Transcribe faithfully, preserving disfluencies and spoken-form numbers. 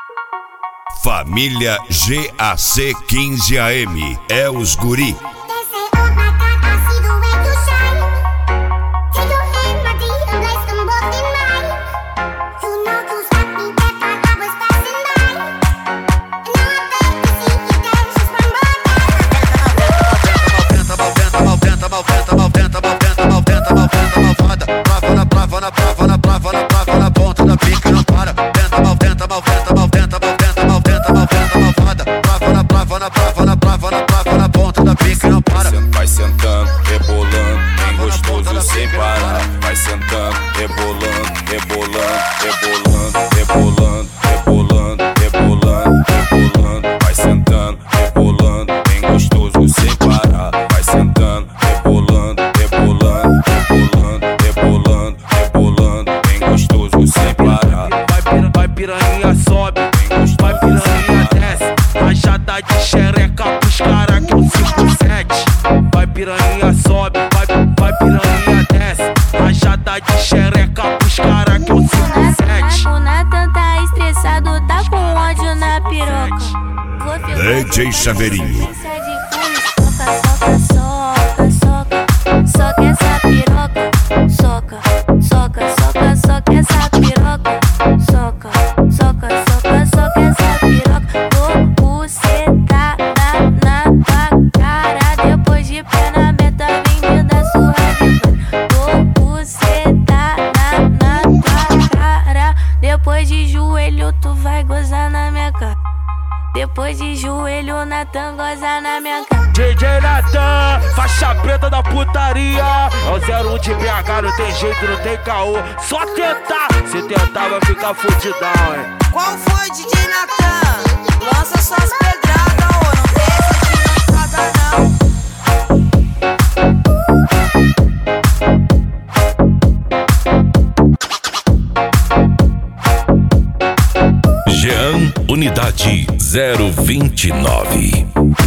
Família G A C quinze A M é os guri. Vai sentando, rebolando, bem gostoso sem parar. Vai sentando, rebolando, rebolando, rebolando, rebolando, rebolando, rebolando, rebolando. Vai sentando, rebolando, bem gostoso sem parar. Vai sentando, rebolando, rebolando, rebolando, rebolando, rebolando, bem gostoso sem parar. Vai, vai piranha sobe, vai piranha desce. Rajada de xereca pros cara que é o cinco sete. Vai piranha sobe, vai, vai piranha desce. Rajada de xereca pros cara que é o cinco sete. O Nathan tá estressado, tá com ódio na piroca. D J Chaveirinho. Soca, soca, soca, soca essa piroca. Soca, soca, soca, soca essa piroca. Soca, soca, soca, soca essa piroca. Vou bucetada na tua cara. Depois de pé na meta, vem me dar surra de cara. Vou bucetada na tua cara. Depois de joelho, tu vai gozar na minha cara. Depois de joelho, o Nathan goza na minha cara. D J Nathan, faixa preta da putaria. É o zero um de B H, não tem jeito, não tem caô. Só tentar, se tentar vai ficar fudidão, hein. Qual foi, D J Nathan? Lança suas pedradas, ô, não tem essa de lançada não. Jean Unidade zero vinte e nove.